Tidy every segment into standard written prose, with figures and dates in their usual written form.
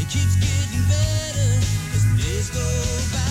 keeps getting better as the days go by.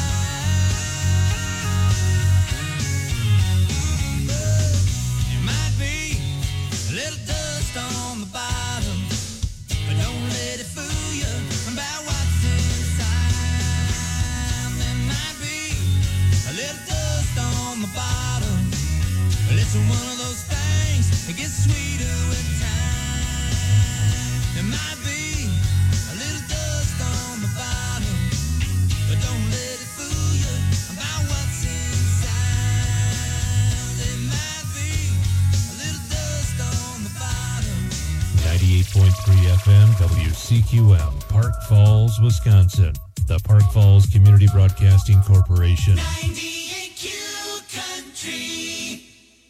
There might be a little dust on the bottom, but don't let it fool you about what's inside. There might be a little dust on the bottom, but it's one of those things that gets sweeter with time. There might be a little dust on the bottom, but don't let it fool you about what's inside. There might be a little dust on the bottom. 98.3 FM WCQM, Park Falls, Wisconsin. The Park Falls Community Broadcasting Corporation. 98Q Country.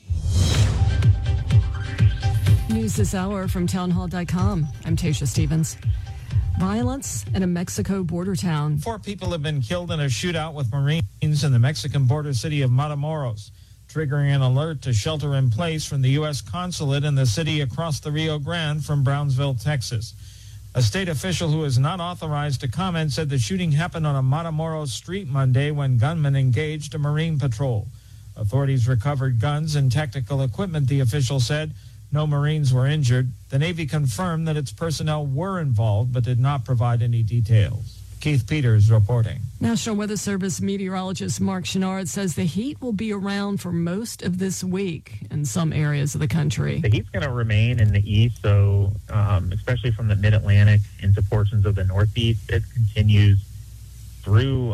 News this hour from townhall.com. I'm Tasha Stevens. Violence in a Mexico border town. 4 people have been killed in a shootout with Marines in the Mexican border city of Matamoros, triggering an alert to shelter in place from the U.S. consulate in the city across the Rio Grande from Brownsville, Texas. A state official who is not authorized to comment said the shooting happened on a Matamoros street Monday when gunmen engaged a Marine patrol. Authorities recovered guns and technical equipment, the official said. No Marines were injured. The Navy confirmed that its personnel were involved but did not provide any details. Keith Peters reporting. National Weather Service meteorologist Mark Chenard says the heat will be around for most of this week in some areas of the country. The heat's going to remain in the east, so especially from the mid-Atlantic into portions of the northeast, it continues through,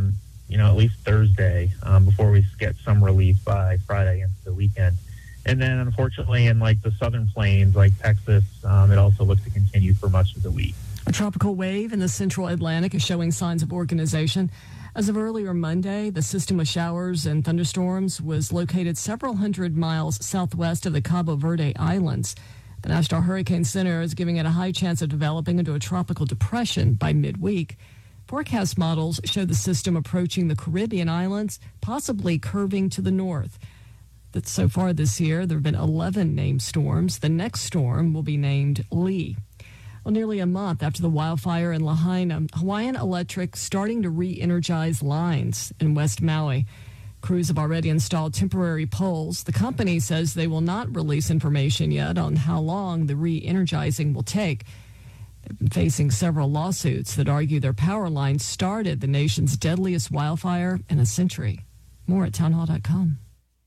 at least Thursday before we get some relief by Friday into the weekend. And then, unfortunately, in the southern plains, like Texas, it also looks to continue for much of the week. A tropical wave in the central Atlantic is showing signs of organization. As of earlier Monday, the system of showers and thunderstorms was located several hundred miles southwest of the Cabo Verde Islands. The National Hurricane Center is giving it a high chance of developing into a tropical depression by midweek. Forecast models show the system approaching the Caribbean islands, possibly curving to the north. That so far this year, there have been 11 named storms. The next storm will be named Lee. Well, nearly a month after the wildfire in Lahaina, Hawaiian Electric starting to re-energize lines in West Maui. Crews have already installed temporary poles. The company says they will not release information yet on how long the re-energizing will take. They've been facing several lawsuits that argue their power lines started the nation's deadliest wildfire in a century. More at townhall.com.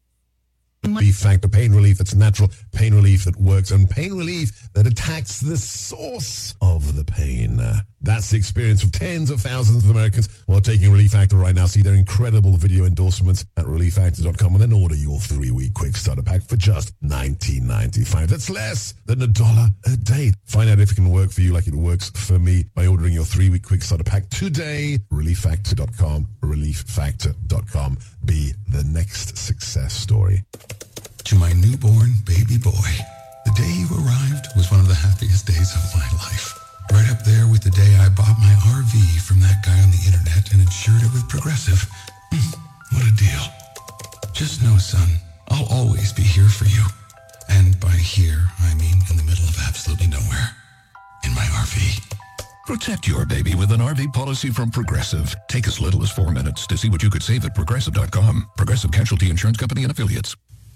Relief Factor, pain relief that's natural, pain relief that works, and pain relief that attacks the source of the pain. That's the experience of tens of thousands of Americans who are taking Relief Factor right now. See their incredible video endorsements at relieffactor.com and then order your 3-week quick starter pack for just $19.95. That's less than $1 a day. Find out if it can work for you like it works for me by ordering your 3-week quick starter pack today. Relieffactor.com, relieffactor.com. Be the next success story. To my newborn baby boy, the day you arrived was one of the happiest days of my life. Right up there with the day I bought my RV from that guy on the internet and insured it with Progressive. What a deal. Just know, son, I'll always be here for you. And by here, I mean in the middle of absolutely nowhere. In my RV. Protect your baby with an RV policy from Progressive. Take as little as 4 minutes to see what you could save at Progressive.com. Progressive Casualty Insurance Company and Affiliates.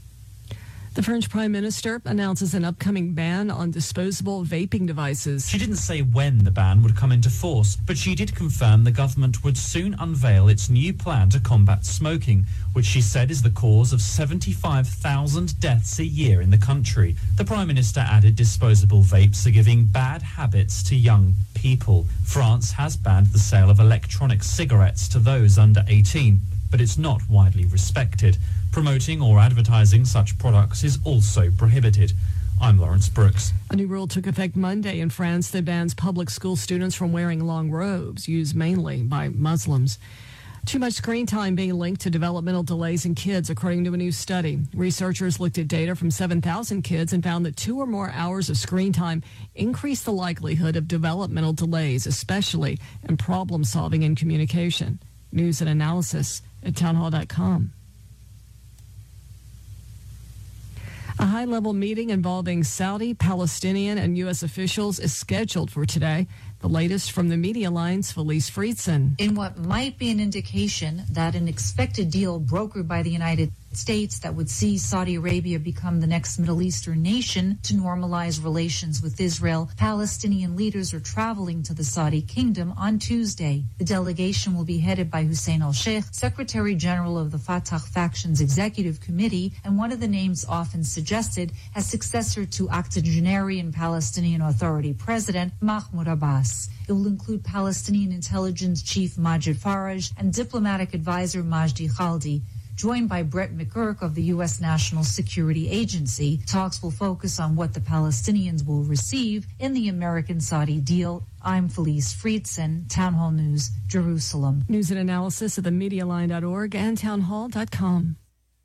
The French Prime Minister announces an upcoming ban on disposable vaping devices. She didn't say when the ban would come into force, but she did confirm the government would soon unveil its new plan to combat smoking, which she said is the cause of 75,000 deaths a year in the country. The Prime Minister added disposable vapes are giving bad habits to young people. France has banned the sale of electronic cigarettes to those under 18, but it's not widely respected. Promoting or advertising such products is also prohibited. I'm Lawrence Brooks. A new rule took effect Monday in France that bans public school students from wearing long robes, used mainly by Muslims. Too much screen time being linked to developmental delays in kids, according to a new study. Researchers looked at data from 7,000 kids and found that 2 or more hours of screen time increased the likelihood of developmental delays, especially in problem solving and communication. News and analysis at townhall.com. A A high-level meeting involving Saudi, Palestinian, and U.S. officials is scheduled for today. The latest from the Media Line's Felice Friedson. In what might be an indication that an expected deal brokered by the United States that would see Saudi Arabia become the next Middle Eastern nation to normalize relations with Israel, Palestinian leaders are traveling to the Saudi kingdom on Tuesday. The delegation will be headed by Hussein al-Sheikh, Secretary General of the Fatah faction's executive committee, and one of the names often suggested as successor to octogenarian Palestinian Authority President Mahmoud Abbas. It will include Palestinian intelligence chief Majid Faraj and diplomatic advisor Majdi Khaldi. Joined by Brett McGurk of the U.S. National Security Agency, talks will focus on what the Palestinians will receive in the American-Saudi deal. I'm Felice Friedson, Town Hall News, Jerusalem. News and analysis at themedialine.org and townhall.com.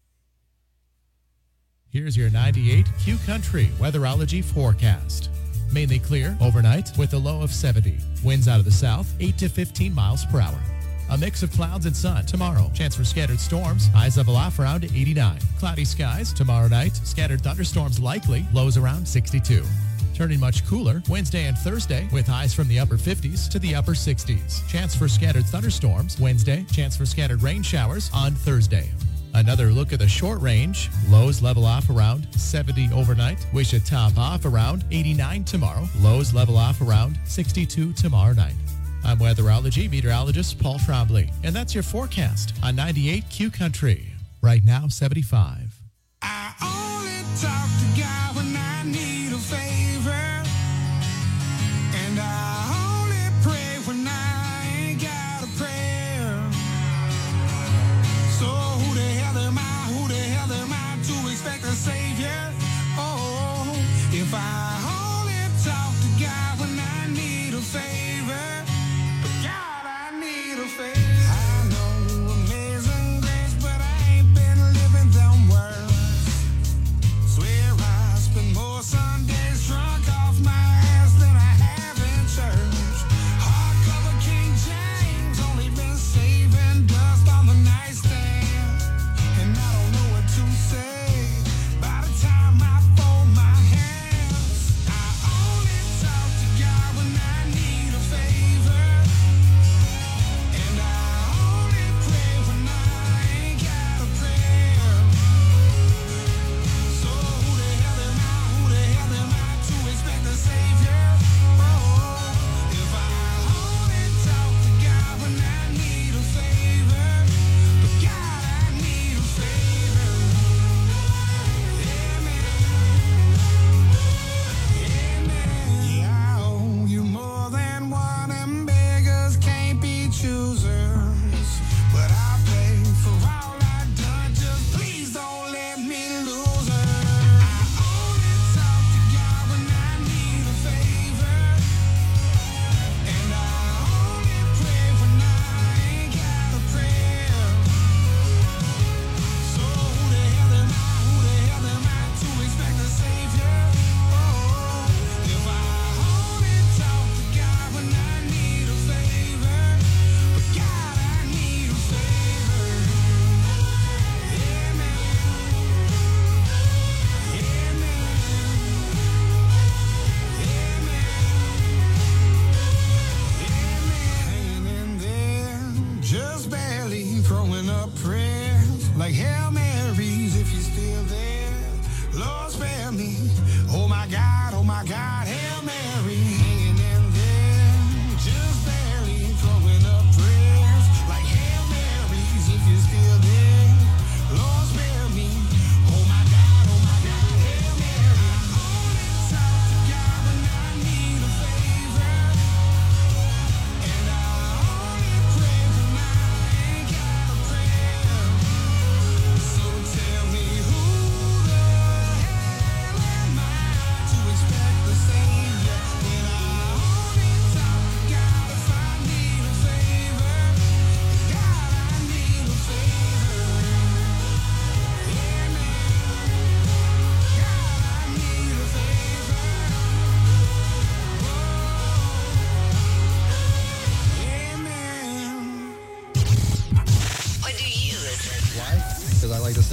Here's your 98 Q Country weatherology forecast. Mainly clear overnight with a low of 70. Winds out of the south, 8 to 15 miles per hour. A mix of clouds and sun tomorrow. Chance for scattered storms. Highs level off around 89. Cloudy skies tomorrow night. Scattered thunderstorms likely. Lows around 62. Turning much cooler Wednesday and Thursday with highs from the upper 50s to the upper 60s. Chance for scattered thunderstorms Wednesday. Chance for scattered rain showers on Thursday. Another look at the short range. Lows level off around 70 overnight. We should top off around 89 tomorrow. Lows level off around 62 tomorrow night. I'm weatherology meteorologist Paul Trombley, and that's your forecast on 98 Q Country. Right now, 75. I only talk to God when I need a favor, and I only pray when I ain't got a prayer. So who the hell am I to expect a savior? Oh, if I only talk to God when I need a favor. I know amazing grace, but I ain't been living them words.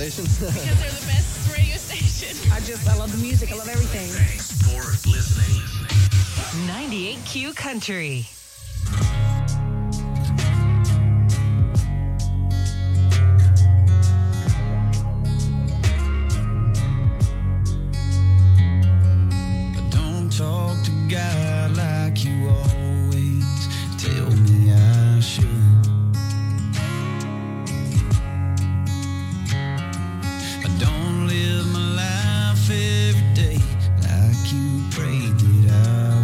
station. Because they're the best radio station. I love the music. I love everything. Thanks for listening. 98Q Country. Don't talk to God like you always tell me I should. I don't live my life every day like you prayed that I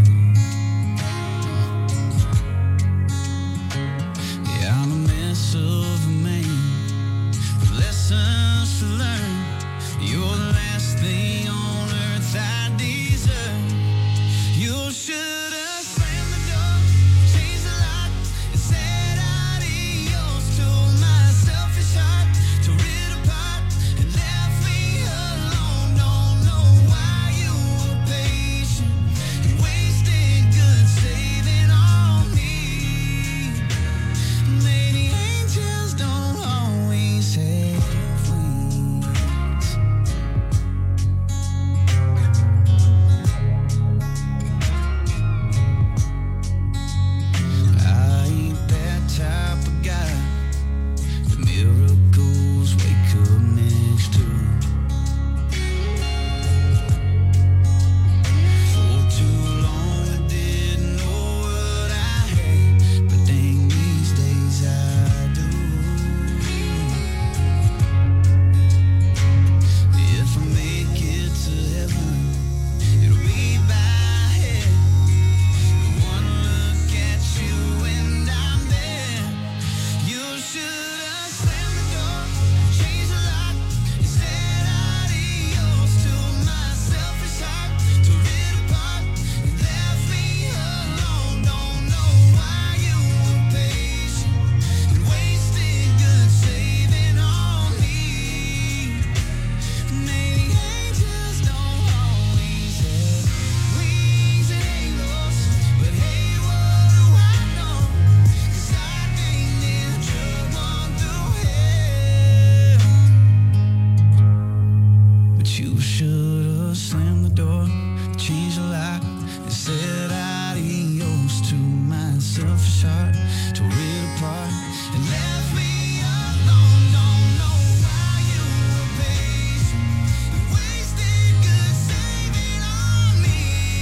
would. Yeah, I'm a mess of a man with lessons to learn. You're the last thing on earth I deserve. You should have slammed the door, changed the lock, and said adios to my selfish heart. Tore it apart and left me alone. Don't know why you were patient and wasted good saving on me. Maybe angels don't always have wings. I ain't that type of guy that miracles wake up next to. For too long I didn't know what I had, but dang, these days I do. If I make it to heaven, it'll be by head. One look at you and I'm there. You should have slammed the door, changed the lock, and said adios to my selfish heart. Tore it apart and left me alone. Don't know why you were patient and wasted good saving on me. Maybe angels don't always have wings and halos, but hey, what do I know? 'Cause I think this drug on through hell. But you should have slammed the door, changed the lock, and said adios to my selfish heart. Tore it apart and left me alone. Don't know why you were patient and wasted good saving on me.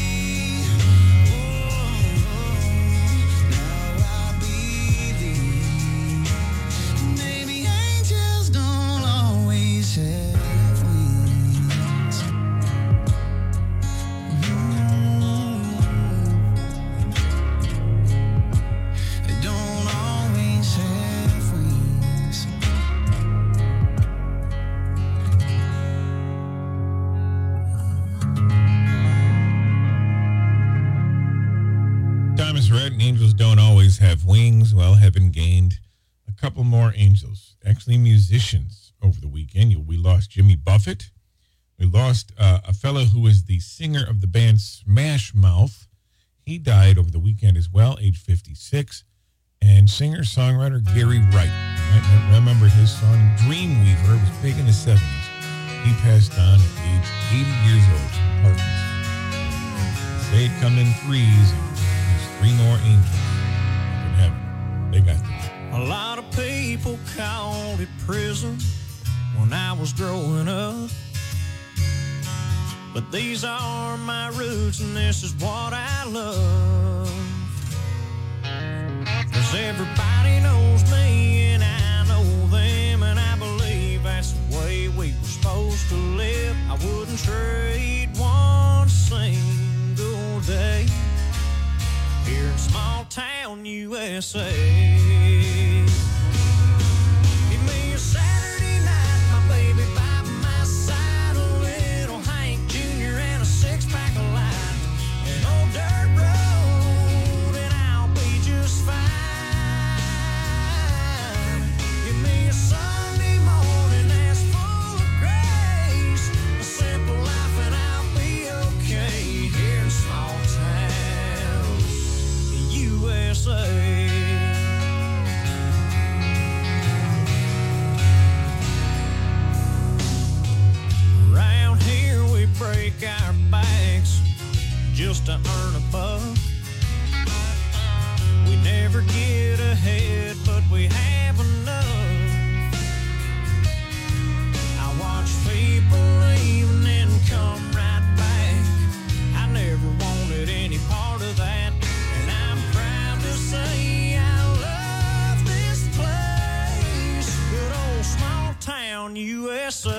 Now I believe maybe angels don't always have wings. They don't always have wings. Time is red and angels don't always have wings. Well, heaven gained a couple more angels, actually musicians, over the weekend. We lost Jimmy Buffett. We lost a fellow who was the singer of the band Smash Mouth. He died over the weekend as well, age 56. And singer-songwriter Gary Wright. I remember his song Dreamweaver. It was big in the 70s. He passed on at age 80 years old from Parkinson's. They'd come in threes, and there's three more angels in heaven. They got them. A lot of people called it prison when I was growing up. But these are my roots and this is what I love. 'Cause everybody knows me and I know them, and I believe that's the way we were supposed to live. I wouldn't trade one single day here in small town USA. Give me a Saturday night, my baby by my side, a little Hank Jr. and a six-pack of light, an old dirt road, and I'll be just fine. Give me a Sunday morning that's full of grace, a simple life, and I'll be okay here in small town USA. just to earn a buck. We never get ahead, but we have enough. I watch people leave and then come right back. I never wanted any part of that, and I'm proud to say I love this place. Good old small town USA.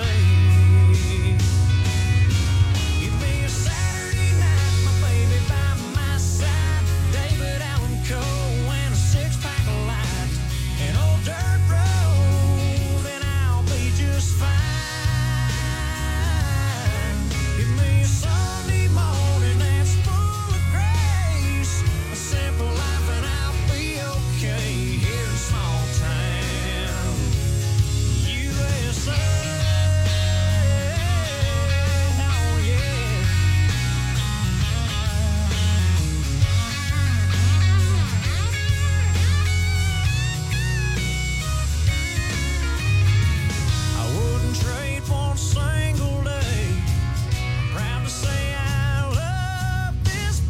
Give me a Saturday night, my baby by my side, David Allan Coe and a six-pack of light, an old dirt road, and I'll be just fine. Give me a Sunday morning that's full of grace, a simple life, and I'll be okay here in small town USA. Oh yeah. I wouldn't trade one single day. I'm proud to say I love this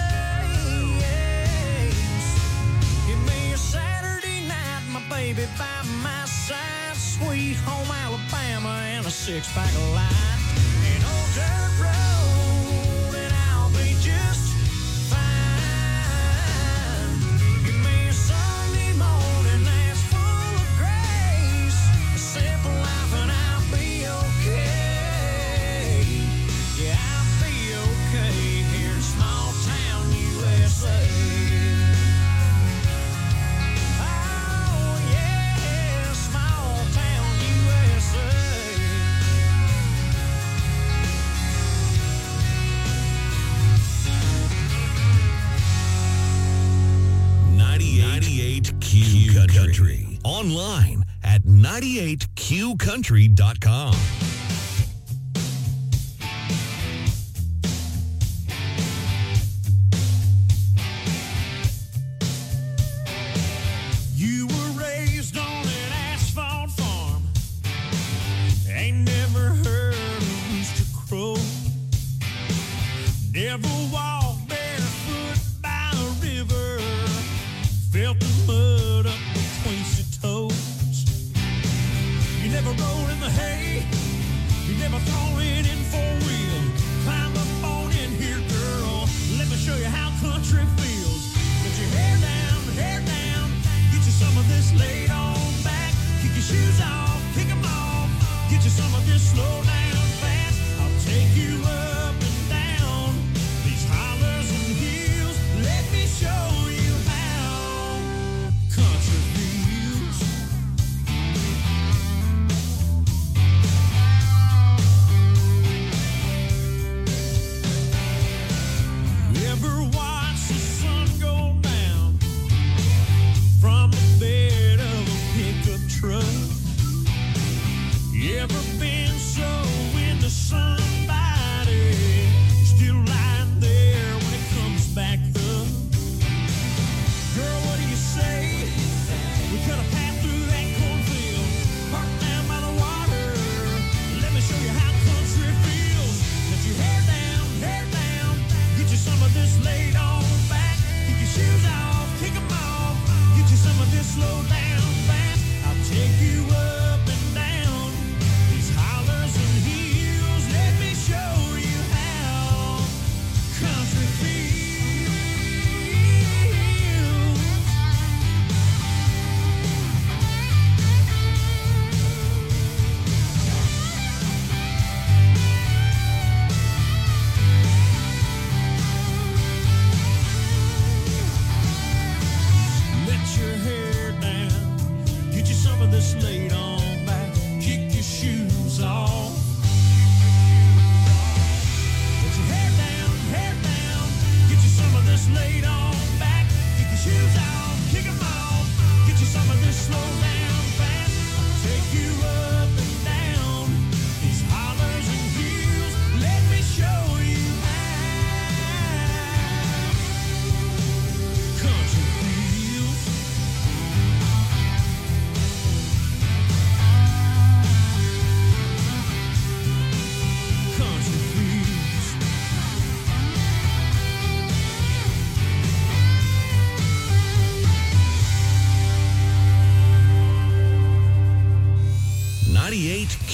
place. Give me a Saturday night, my baby by my side, sweet home Alabama, and a six-pack of light, an old dirt road, and I'll be just fine. Give me a Sunday morning that's full of grace, a simple life, and I'll be okay. Yeah, I'll be okay here in small town USA. Oh yeah, small town USA. 98Q Country. Online at 98QCountry.com. You were raised on an asphalt farm, ain't never heard a rooster crow, never walked barefoot by a river, felt the mud up between your toes. You never rolled in the hay, you never thrown it in four-wheel. Climb up on in here, girl, let me show you how country feels. Put your hair down, get you some of this laid on back. Kick your shoes off, kick them off, get you some of this slow down fast. I'll take you up and down these hollers and hills. Let me show you how country feels. You ever watch the sun go down from the bed of a pickup truck? You ever been so into somebody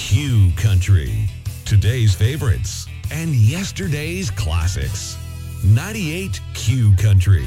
Q Country. Today's favorites and yesterday's classics. 98 Q Country.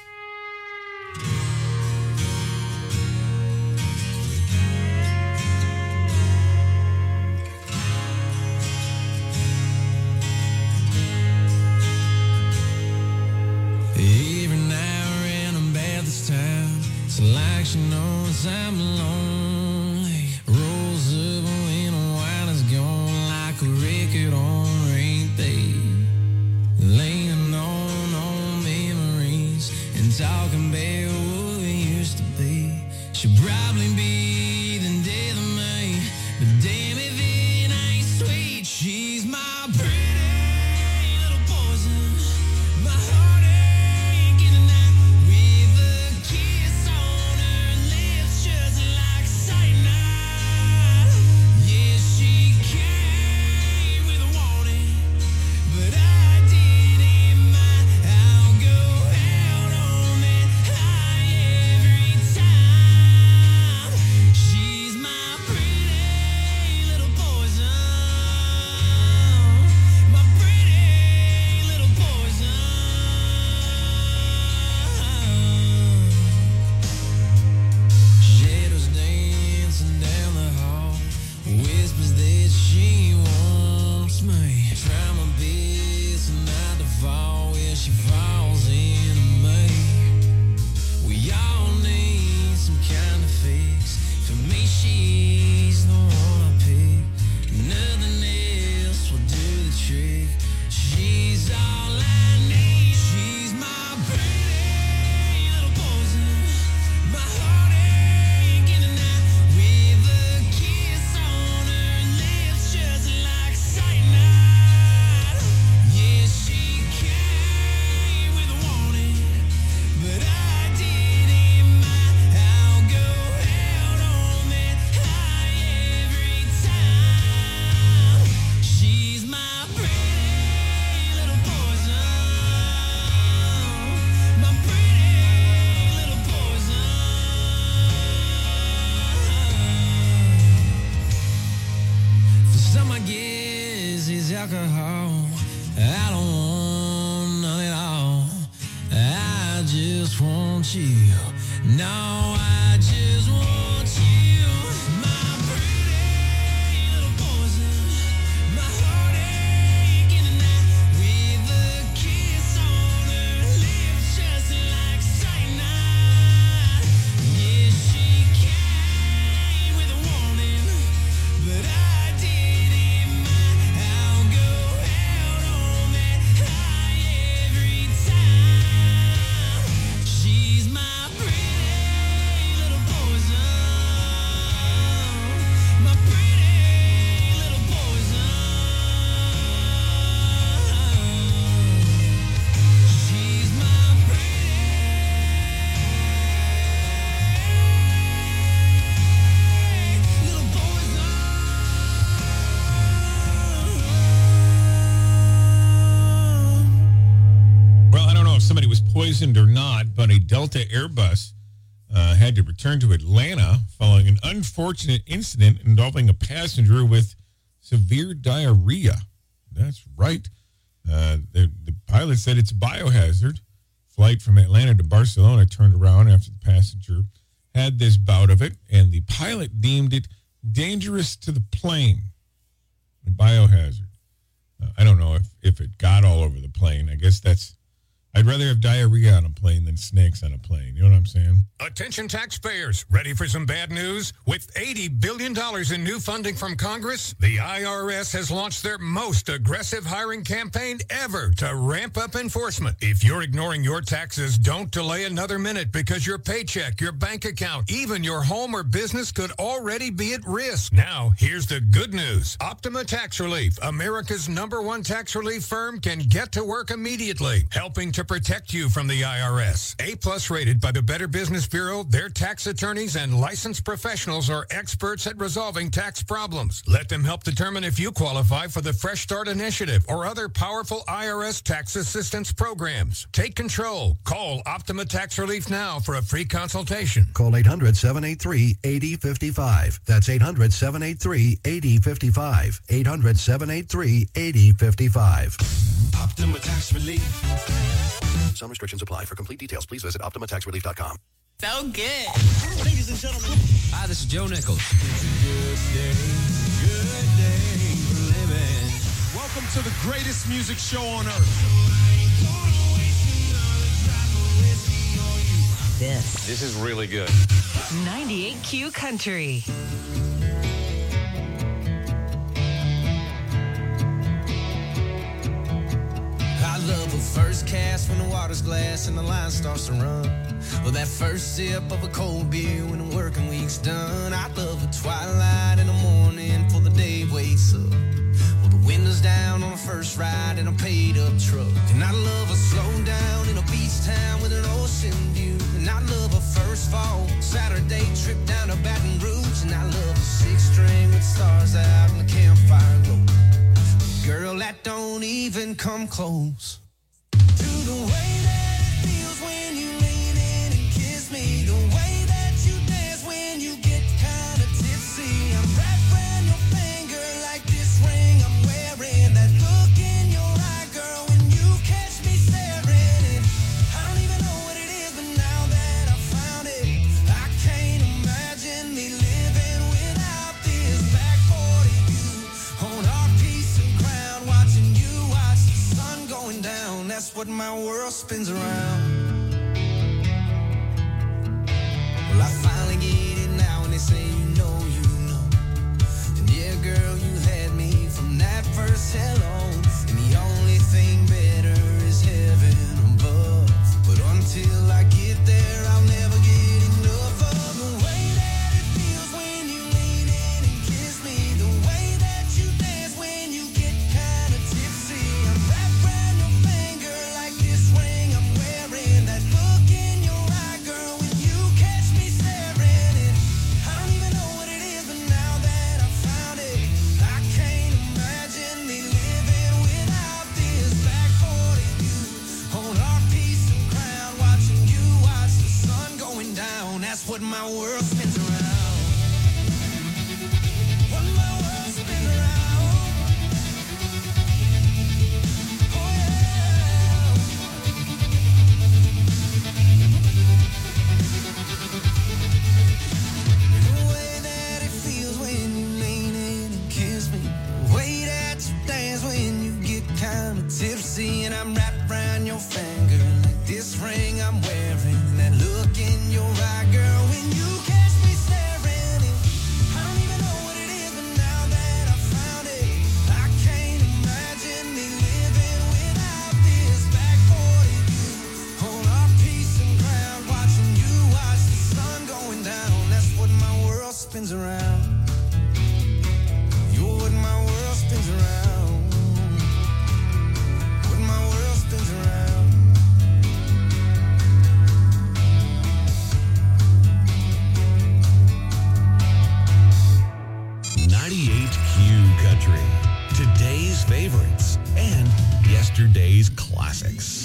Every now and then I'm bad this time. It's like she knows I'm lonely. Rolls up when the wine is gone like a record on repeat. Laying on memories and talking about what we used to be. She'll probably be the death of me, but damn if it ain't sweet. She's my pretty little poison, my heartache in the night, with a kiss on her lips just like cyanide. Yeah, she came with a warning, but I didn't mind. I'll go out on that high every time. She's my pretty little poison, my pretty little poison. Shadows dancing down the hall, whispers that she wants me. Try my best not to fall where she falls into me. We all need some kind of fix. For me, she's the one I pick. Nothing else will do the trick. She's all I need. She's my pretty little poison, my heartache in the night, with a kiss on her lips just like cyanide. Yeah, she came with a warning, but I didn't mind. I'll go out on that high every time. She's my pretty little poison, my pretty little poison. For some, I guess it's alcohol. I don't want none at all. I just want you. No, I just want you. My pretty little poison, my heartache in the night, with a kiss on her lips just like cyanide. Yeah, she came with a warning, but I didn't mind. I'll go out on that high every time. She's my pretty little poison, my pretty little poison. She's my pretty little poison. Well, I don't know if somebody was poisoned or not, but a Delta Airbus had to return to Atlanta following an unfortunate incident involving a passenger with severe diarrhea. That's right. The pilot said it's a biohazard. Flight from Atlanta to Barcelona turned around after the passenger had this bout of it, and the pilot deemed it dangerous to the plane. A biohazard. I don't know if it got all over the plane. I guess I'd rather have diarrhea on a plane than snakes on a plane. You know what I'm saying? Attention taxpayers, ready for some bad news? With $80 billion in new funding from Congress, the IRS has launched their most aggressive hiring campaign ever to ramp up enforcement. If you're ignoring your taxes, don't delay another minute, because your paycheck, your bank account, even your home or business could already be at risk. Now, here's the good news. Optima Tax Relief, America's #1 tax relief firm, can get to work immediately, helping to protect you from the IRS. A-plus rated by the Better Business Bureau, their tax attorneys and licensed professionals are experts at resolving tax problems. Let them help determine if you qualify for the Fresh Start Initiative or other powerful IRS tax assistance programs. Take control. Call Optima Tax Relief now for a free consultation. Call 800-783-8055. That's 800-783-8055. 800-783-8055. Optima Tax Relief. Some restrictions apply. For complete details, please visit OptimaTaxRelief.com. So good. Ladies and gentlemen. Hi, this is Joe Nichols. Good day for living. Welcome to the greatest music show on earth. This is really good. 98Q Country. I love a first cast when the water's glass and the line starts to run. Or that first sip of a cold beer when the working week's done. I love a twilight in the morning before the day wakes up. Well, the windows down on the first ride in a paid-up truck. And I love a slow down in a beach town with an ocean view. And I love a first fall Saturday trip down to Baton Rouge. And I love a six-string with stars out and the campfire glow. Girl, that don't even come close to the way that it feels when you lean in and kiss me. The way that you dance when you get kind of tipsy. I'm wrapped around your finger like this ring I'm wearing. That look in your eye, girl, when you catch me staring. And I don't even know what it is, but now that I found it, I can't imagine me living without this back 40 view on our piece of ground, watching you watch the sun going down. That's what my world spins around. Well, I finally get it now, and they say you know. And yeah, girl, you had me from that first hello. And the only thing better is heaven above. But until I get there, I'll never get enough of the way that it feels when you lean in and kiss me. The way that you dance when you get kind of tipsy. I'm wrapped around your finger like this ring I'm wearing. That look in your eye, girl, when you catch me staring. And I don't even know what it is, but now that I found it, I can't imagine me living without this back 40 view on our piece of ground, watching you watch the sun going down. That's what my world spins around. What my world spins around. Oh yeah. The way that it feels when you lean in and kiss me. The way that you dance when you get kind of tipsy. And I'm wrapped around your finger like this ring I'm wearing. That look in your eye, girl, when you catch me staring. And I don't even know what it is, but now that I found it, I can't imagine me living without this back 40 view on our piece of ground, watching you watch the sun going down. That's what my world spins around. You're what my world spins around. What my world spins around. 98Q Country. Today's favorites and yesterday's classics.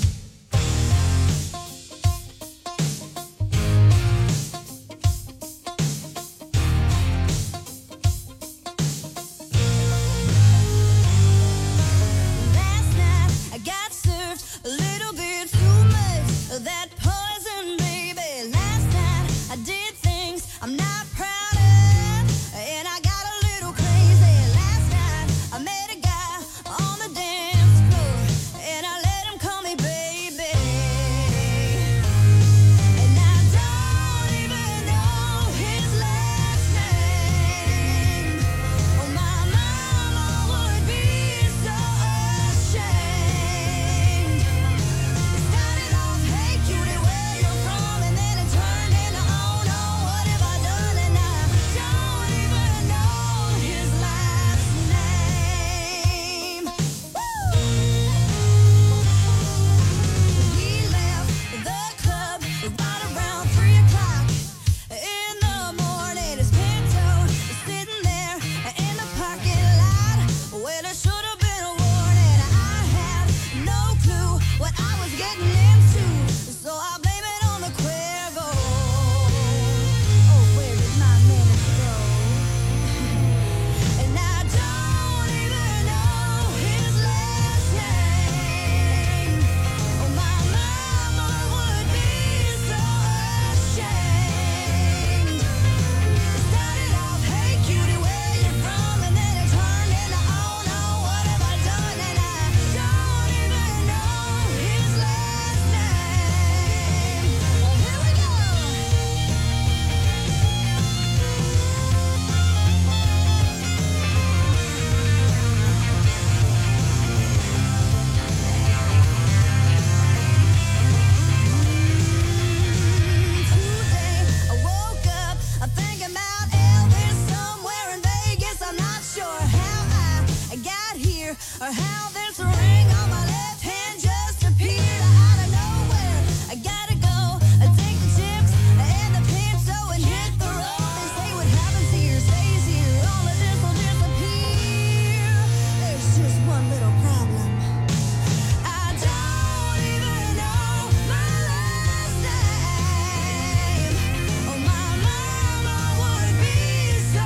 Last night I got served a little bit too much of that poison, baby. Last night I did things I'm not proud of, and I got a little crazy. Last night I met a guy on the dance floor, and I let him call me baby. fear, or how this ring on my left hand just appeared out of nowhere. I gotta go, I take the chips and the pencil and hit the road. They say what happens here stays here, all of this will disappear. There's just one little problem. I don't even know my last name. Oh, my mama would be so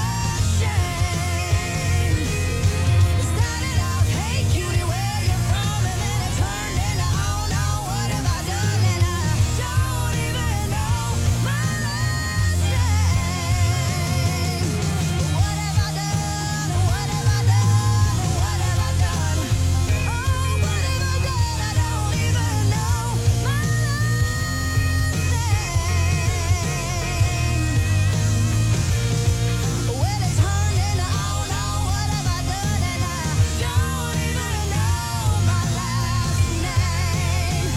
ashamed. It started out, hey cutie, where you from? And then it turned into, oh no, what have I done? And I don't even know my last name. What have I done? What have I done? What have I done? Oh, what have I done? I don't even know my last name. Well, it turned into, oh no, what have I done? And I don't even know my last name.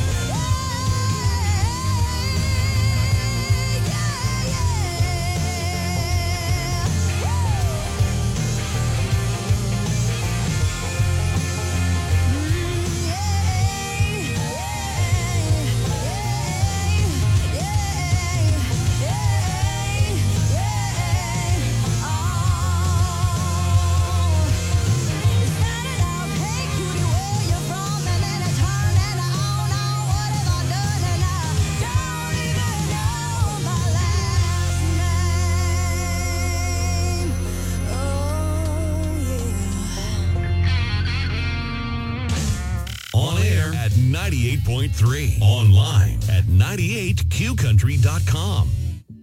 On air at 98.3. Online at 98qcountry.com.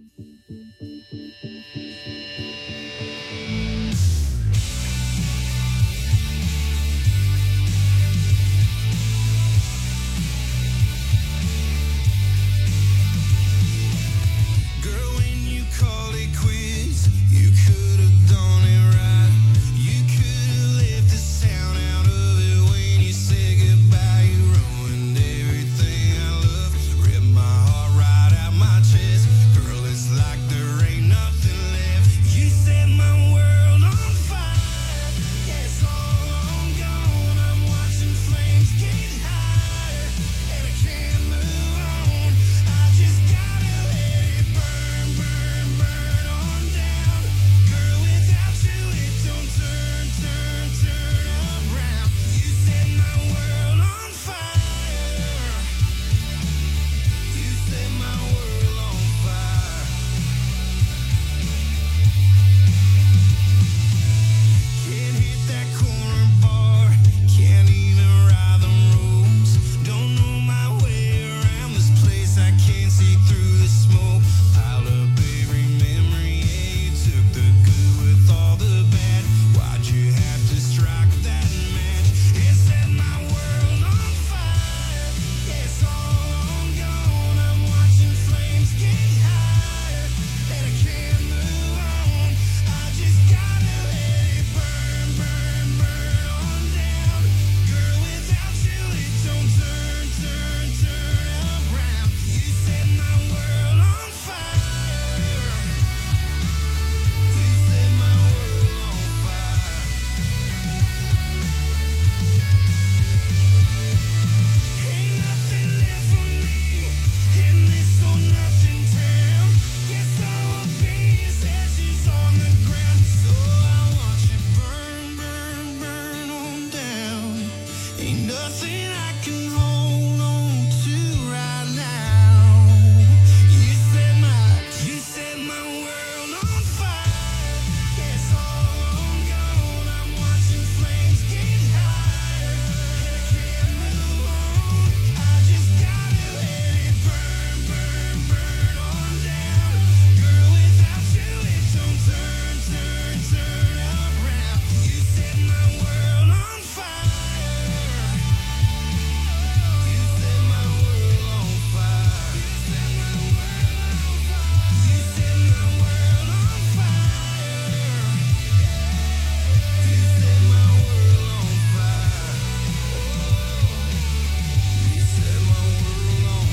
Girl, when you called it quits, you could have done it right. You could have left the sound out of it when you said goodbye. You ruined everything I love. Ripped my heart right out my chest. Girl, it's like there ain't nothing left. You set my world on fire. Yeah, it's all on gone. I'm watching flames get higher, and I can't move on. I just gotta let it burn, burn, burn on down. Girl, without you, it don't turn, turn, turn around. You set my world on fire. You set my world on fire. Can't hit that corner bar. Can't even ride the roads. Don't know my way around this place. I can't see through the smoke. Piled up every memory. Yeah, you took the good with all the bad. Why'd you have to strike that match? It set my world on fire. Yeah, it's all on gone. I'm watching flames get higher, and I can't move on. I just gotta let it burn, burn, burn on down. Girl, without you, it don't turn, turn, turn around. You set my world on fire. You set my world on fire. Ain't nothing left for me in this or nothing town. Guess I will be as ashes on the ground. So I watch it burn, burn, burn on down. Ain't nothing I can hold on to right now. You set my world on fire. Yeah, it's all on gone. I'm watching flames get higher, and I can't move on. I just gotta let it burn, burn, burn on down. Girl, without you, it don't turn, turn, turn around. You set my world on fire. You set my world on fire. You set my world on fire. You set my world on fire. You set my world on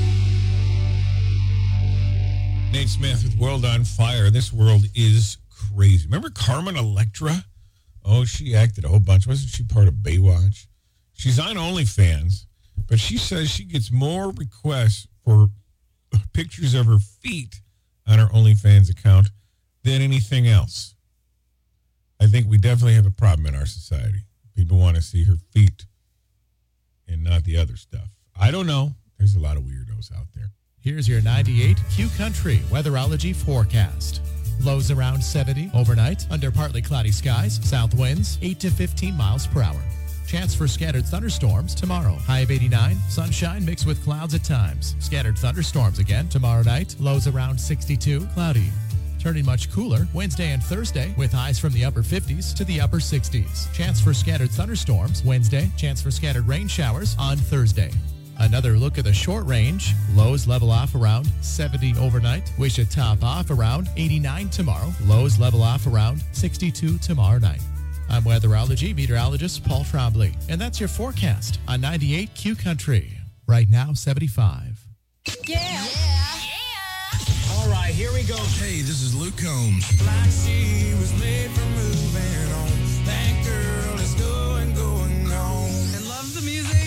fire. Nate Smith with World on Fire. This world is crazy. Remember Carmen Electra? Oh, she acted a whole bunch. Wasn't she part of Baywatch? She's on OnlyFans, but she says she gets more requests for pictures of her feet on her OnlyFans account than anything else. I think we definitely have a problem in our society. People want to see her feet and not the other stuff. I don't know. There's a lot of weirdos out there. Here's your 98 Q Country weatherology forecast. Lows around 70 overnight under partly cloudy skies. South winds 8 to 15 miles per hour. Chance for scattered thunderstorms tomorrow. High of 89. Sunshine mixed with clouds at times. Scattered thunderstorms again tomorrow night. Lows around 62. Cloudy. Turning much cooler Wednesday and Thursday with highs from the upper 50s to the upper 60s. Chance for scattered thunderstorms Wednesday. Chance for scattered rain showers on Thursday. Another look at the short range. Lows level off around 70 overnight. We should top off around 89 tomorrow. Lows level off around 62 tomorrow night. I'm weatherology meteorologist Paul Trombley, and that's your forecast on 98 Q Country. Right now, 75. Yeah. All right, here we go. Hey, this is Luke Combs. Like she was made for moving on. That girl is going on. And love the music.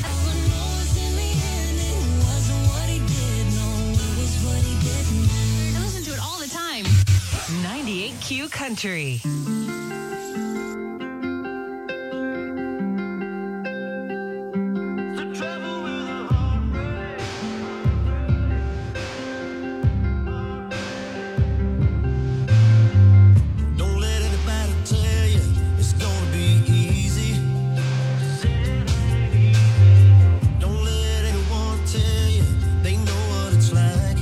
I listen to it all the time. 98 Q Country. Don't let anybody tell you it's gonna be easy. Don't let anyone tell you they know what it's like.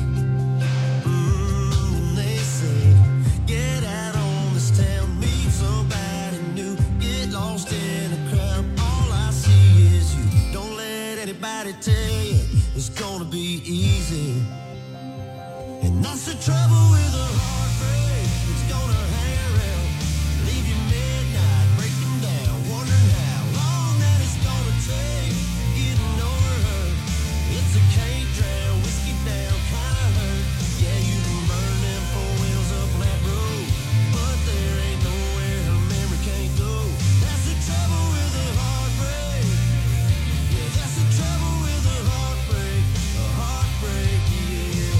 They say, get out on this town, meet somebody new, get lost in a crowd. All I see is you. Don't let anybody tell you it's gonna be easy. And that's the trouble with a heartbreak. It's gonna hang around, leave you midnight, breaking down, wondering how long that it's gonna take getting over her. It's a can't drown, whiskey down kind of hurt. Yeah, you can burn them four wheels up on that road, but there ain't nowhere her memory can't go. That's the trouble with a heartbreak. Yeah, that's the trouble with a heartbreak. A heartbreak, yeah.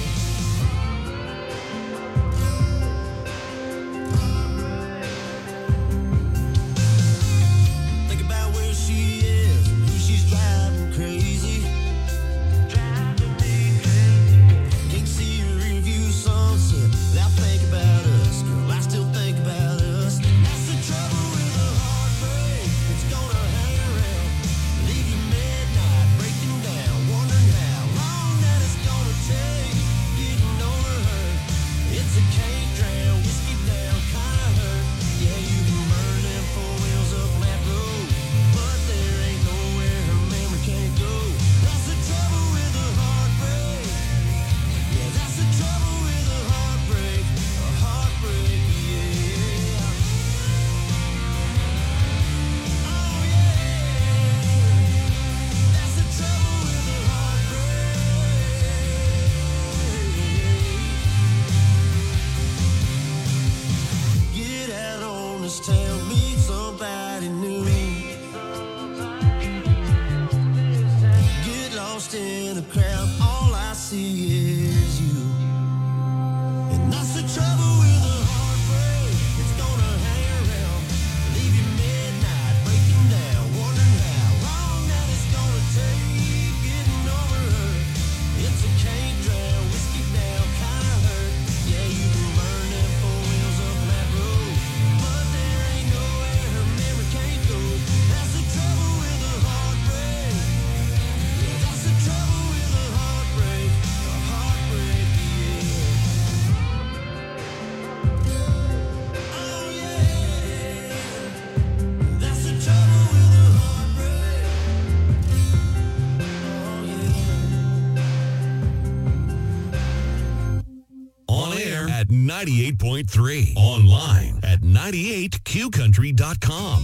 Think about where she is, who she's driving crazy. Driving me crazy. Can't see her review sunset without thinking about us. Girl, I still think about us. That's the trouble with a heartbreak. It's gonna hang around, leave you midnight, breaking down, wondering how long that it's gonna take getting over her. It's a can't drown, whiskey down kind of hurt. Yeah, you can burn them four wheels up on that road, but there ain't nowhere her memory can't go. That's the trouble with a heartbreak. Yeah, that's the trouble with a heartbreak. A heartbreak, yeah. Oh yeah. That's the trouble with a heartbreak. Get out on this town, meet somebody new. Get lost in a crowd, all I see is you. And that's the trouble with a heartbreak. It's gonna hang around, leave you midnight, breaking down, wondering how long that it's gonna take getting over her. It's a can't drown, whiskey down kind of hurt. Yeah, you can burn them four wheels up on that road, but there ain't nowhere her memory can't go. That's the trouble with a heartbreak. Yeah, that's the trouble with a heartbreak. A heartbreak, yeah. Oh yeah. That's the trouble with a heartbreak. Oh yeah. On air at 98.3. Online at 98qcountry.com.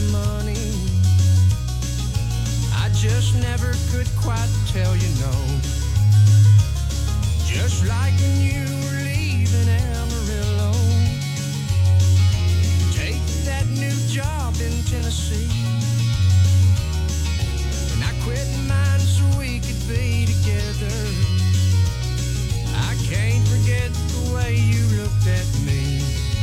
money. I just never could quite tell you no. Just like when you were leaving Amarillo, take that new job in Tennessee. And I quit mine so we could be together. I can't forget the way you looked at me.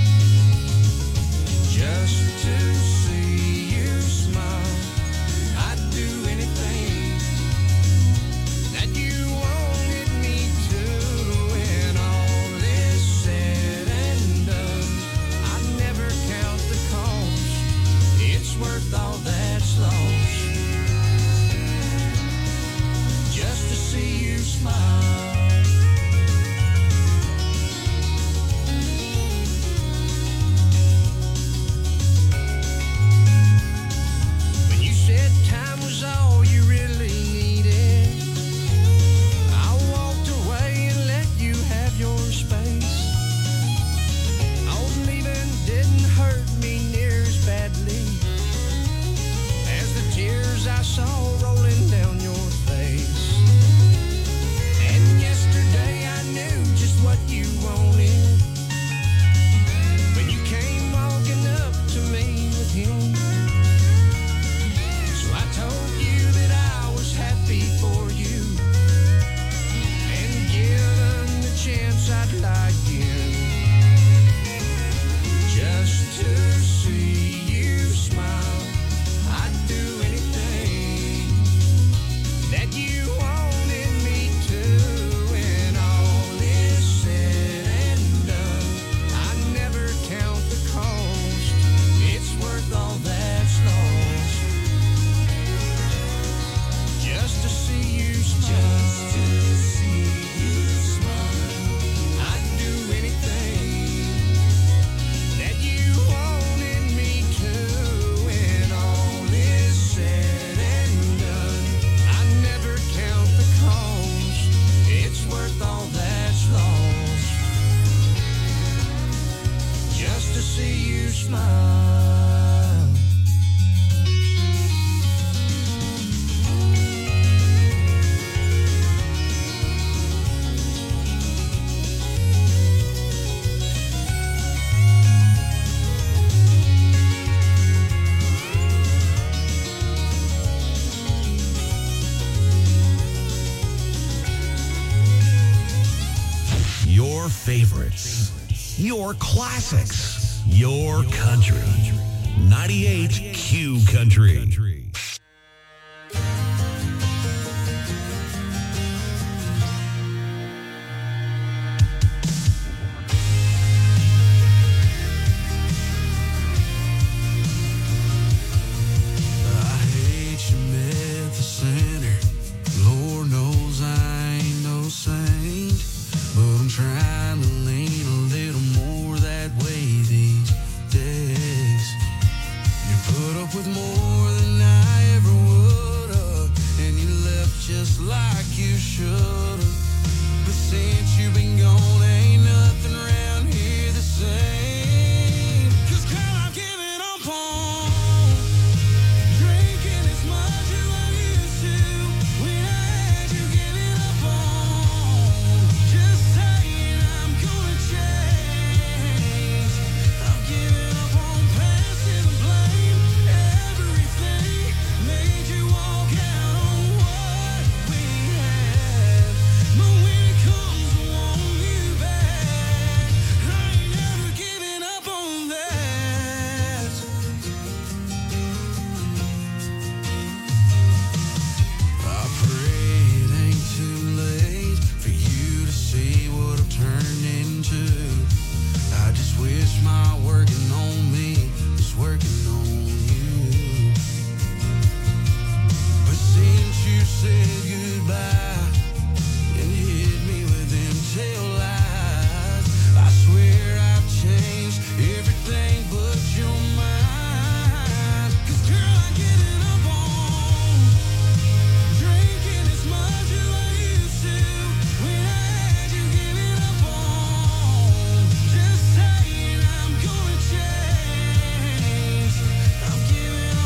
Just to see you smile, I'd do anything that you wanted me to. When all is said and done, I'd never count the cost. It's worth all that's lost. Just to see you smile. All you really needed, I walked away and let you have your space. Old leaving didn't hurt me near as badly as the tears I saw rolling down your face. And yesterday I knew just what you wanted when you came walking up to me with him. I told you that I was happy for you, and given the chance I'd like in, just to see you smile. I'd do anything that you wanted me to. When all is said and done, I never count the cost. It's worth all that's lost. Just to see you smile. Just to see you smile. I'd do anything that you wanted me to. When all is said and done, I never count the cost. It's worth all that's lost. Just to see you smile. Your favorites, your classics, your country. 98 Q Country. Trying to lean a little more that way these days. You put up with more than I ever would have, and you left just like you should have. But since you've been gone, ain't nothing around here the same. 'Cause girl, I'm giving up on drinking as much as I used to. When I had you giving up on just saying I'm gonna change. I'm giving up on passing the blame. Everything made you walk out on what we had. But when it comes to wanting you back, I ain't never giving up on that. I pray it ain't too late for you to see what I've turned into. I just wish my working on me was working on you. But since you said goodbye and you hit me with them tail lies, I swear I've changed everything but your mind. 'Cause girl, I'm giving up on drinking as much as I used to. When I had you giving up on just saying I'm gonna change. I'm giving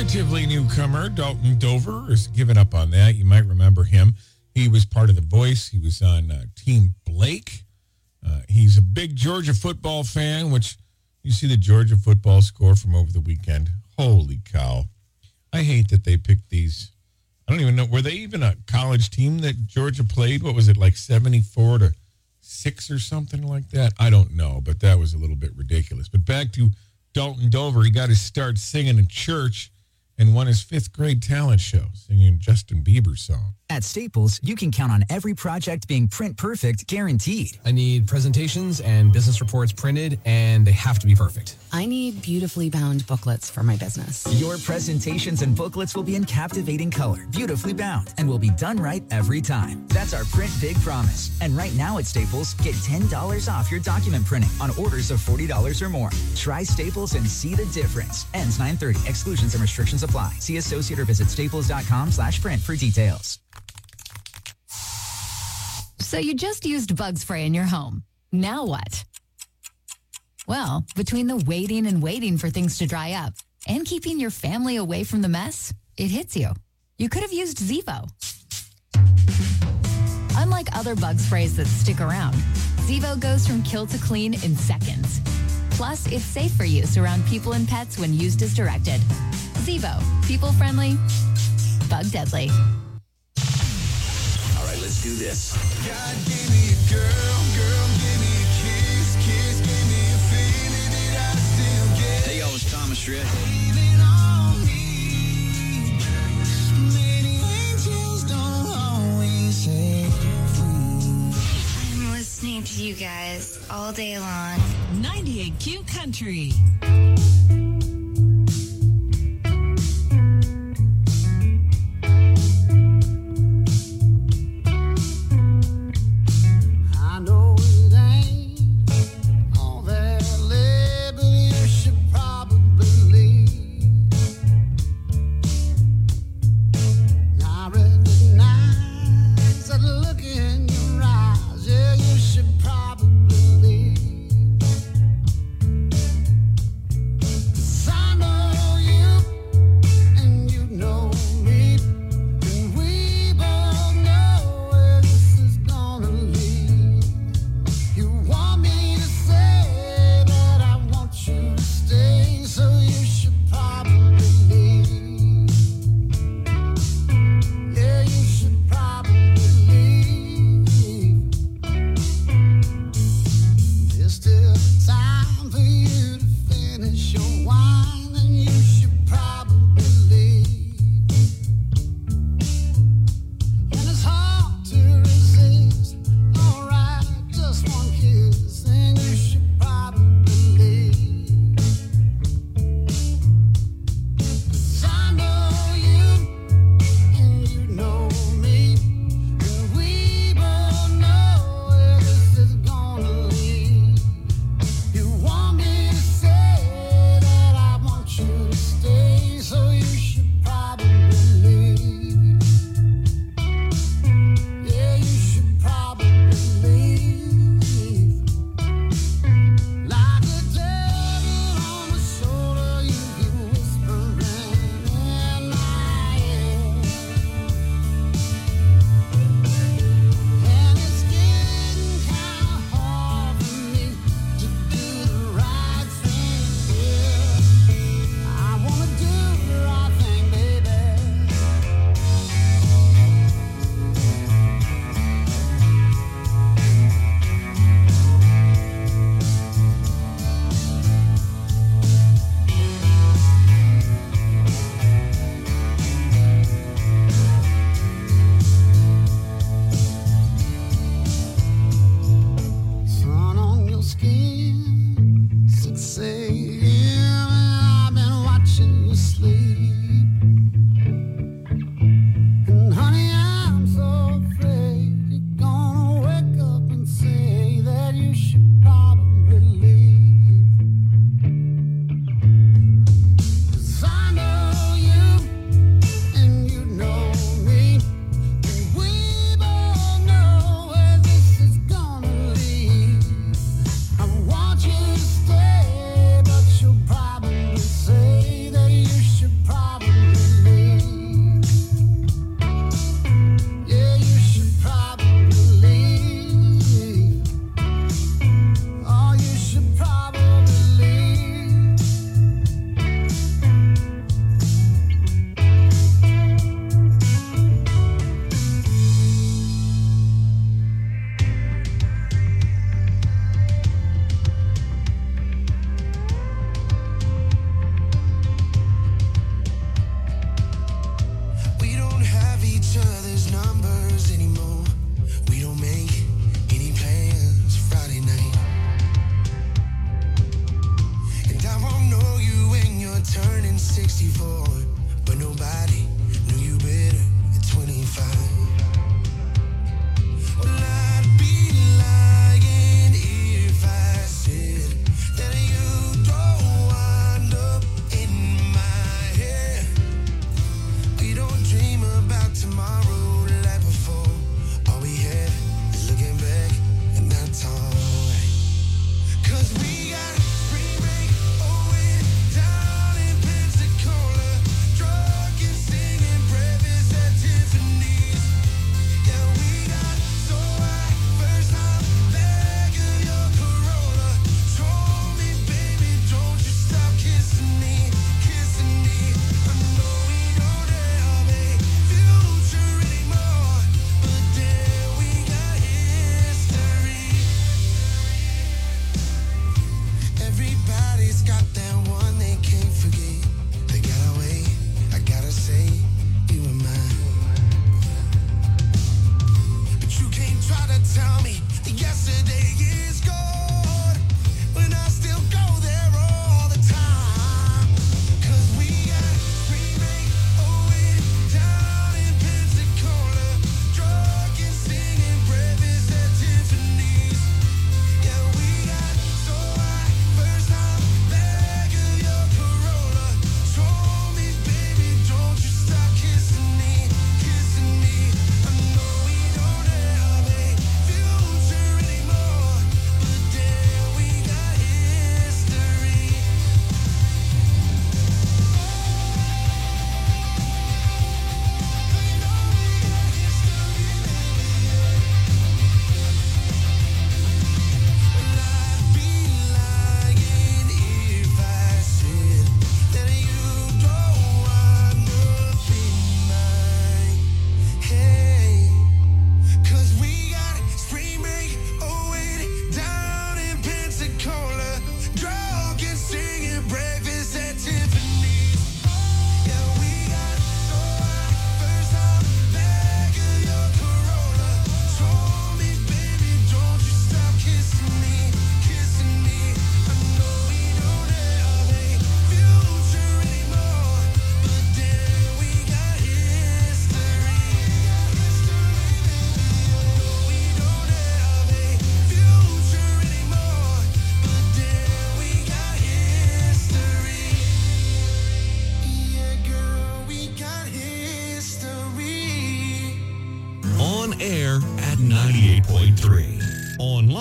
relatively newcomer, Dalton Dover, has given up on that. You might remember him. He was part of The Voice. He was on Team Blake. He's a big Georgia football fan, which you see the Georgia football score from over the weekend. Holy cow. I hate that they picked these. I don't even know. Were they even a college team that Georgia played? What was it, like 74-6 or something like that? I don't know, but that was a little bit ridiculous. But back to Dalton Dover. He got his start singing in church and won his 5th grade talent show, singing Justin Bieber's song. At Staples, you can count on every project being print perfect, guaranteed. I need presentations and business reports printed, and they have to be perfect. I need beautifully bound booklets for my business. Your presentations and booklets will be in captivating color, beautifully bound, and will be done right every time. That's our Print Big promise. And right now at Staples, get $10 off your document printing on orders of $40 or more. Try Staples and see the difference. Ends 9/30. Exclusions and restrictions apply. See associate or visit staples.com/print for details. So you just used bug spray in your home. Now what? Well, between the waiting and waiting for things to dry up and keeping your family away from the mess, it hits you. You could have used Zevo. Unlike other bug sprays that stick around, Zevo goes from kill to clean in seconds. Plus, it's safe for use around people and pets when used as directed. Zevo, people-friendly, bug-deadly. All right, let's do this. God gave me a girl, girl gave me a kiss, kiss gave me a feeling that I still get. Hey, y'all, it's Thomas Rhett. Leaving on me. Many angels don't always say I'm listening to you guys all day long. 98Q Country. I know it ain't all that labor you should probably leave. I recognize that look in your eyes, yeah, you should probably leave.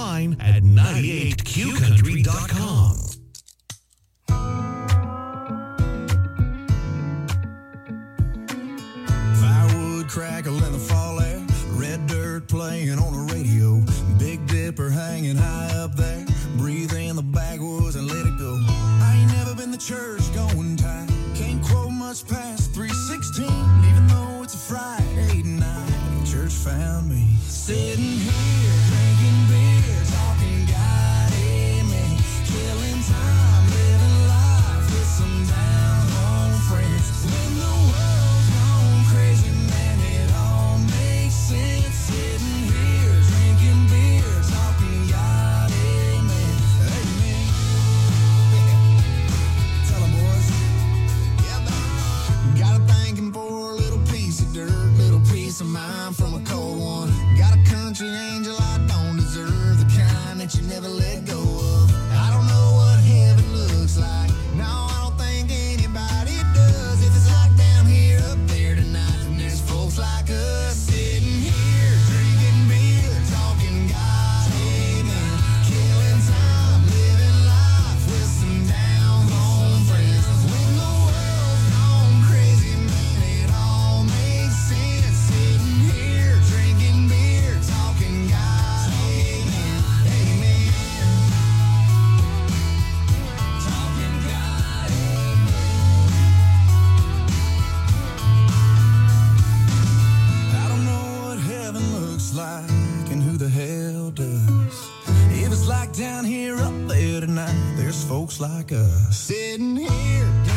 online at 98qcountry.com. Firewood crackle in the fall air, red dirt playing on the radio, Big Dipper hanging high up there, breathe in the backwoods and let it go. I ain't never been to church going time, can't quote much past 3:16, even though it's a Friday night. Church found me sitting here drinking beer, talking God, amen, killing time, living life with some down home friends. When the world's gone crazy, man, it all makes sense. Sitting here drinking beer, talking God, amen, amen. Tell 'em, boys. Got a thanking for a little piece of dirt, little piece of mind from a cold one. Got a country angel I don't deserve, the kind that you never let go of. I don't know what heaven looks like, no, I don't think anybody does. If it's like down here, up there tonight, and there's folks like us sitting here drinking beer, talking God, amen, killing time, living life with some down home friends. When the world's gone crazy, man, it all makes sense. Sitting here drinking beer, talking God, amen, amen. Talking God, I don't know what heaven looks like and who the hell does. If it's like down here, up there tonight, there's folks like us sitting here